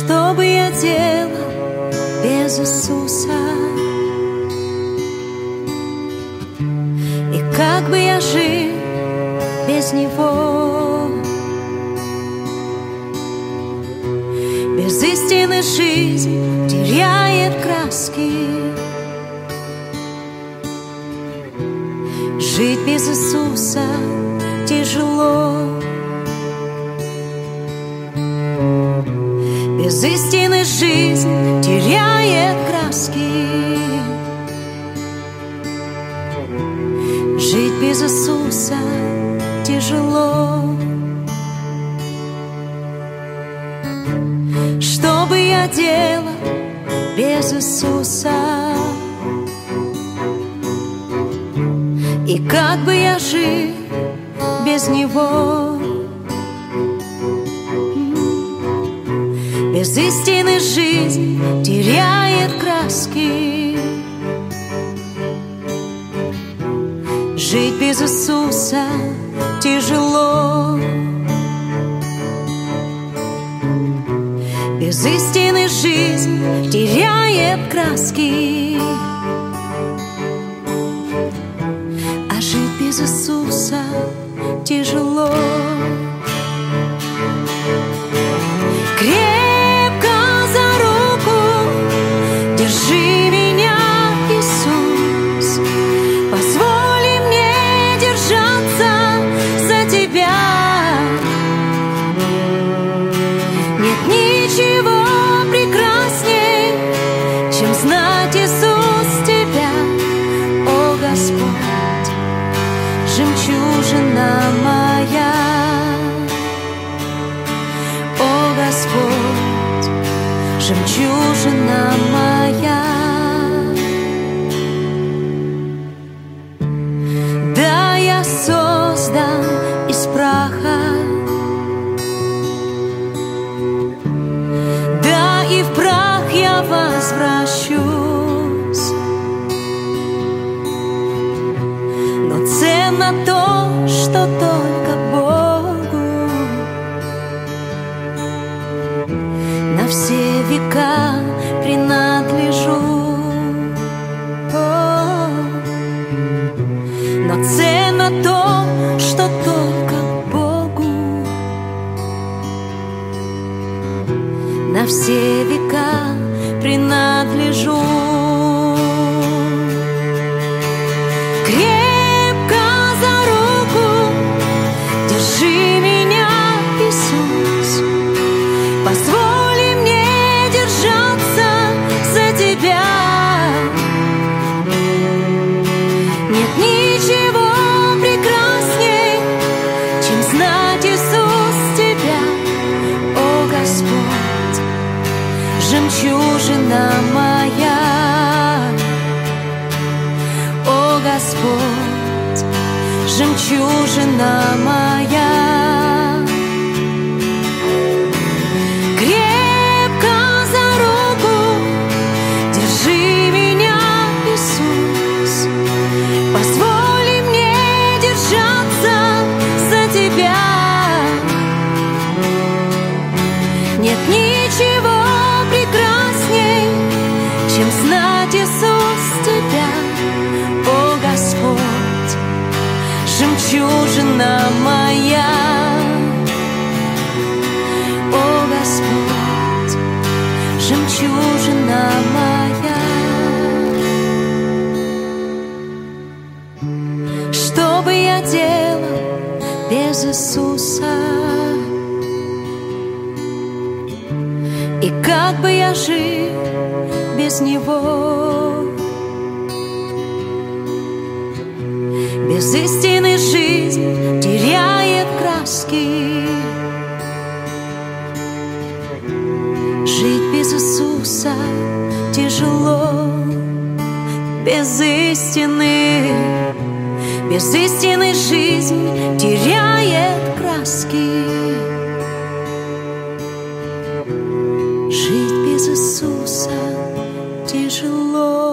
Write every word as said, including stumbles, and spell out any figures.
Что бы я делал без Иисуса? И как бы я жил без Него? Без истины жизнь теряет краски. Жить без Иисуса тяжело. Без истины жизнь теряет краски. Жить без Иисуса тяжело. Что бы я делал без Иисуса? И как бы я жил без Него? Без истины жизнь теряет краски. Жить без Иисуса тяжело. Без истины жизнь теряет краски. А жить без Иисуса тяжело. Крепко за руку держи меня, Иисус. Позволь мне держаться за Тебя. Нет ничего прекрасней, чем знать, Иисус, Тебя. О, Господь, жемчужина моя. О, Господь, жемчужина моя. Да, я создан из праха, да, и в прах я возвращусь. Но ценно то, что только Богу на все века принадлежу. О, но ценно то, что только Богу на все века принадлежу. Крепко за руку держи меня, Иисус. Позволь мне держаться за Тебя. Нет ничего прекрасней, чем знать, Иисус, Тебя. О, Господь, жемчужина моя. О, Господь, жемчужина моя. Крепко за руку держи меня, Иисус. Позволь мне держаться за Тебя. Нет ничего прекрасней, чем знать, Иисус, Тебя. О, Господь, жемчужина моя. О, Господь, жемчужина моя. Что бы я делал без Иисуса? И как бы я жил без Него? Без истины жизнь теряет краски. Жить без Иисуса тяжело. Без истины, без истины жизнь теряет краски. Жить без Иисуса тяжело.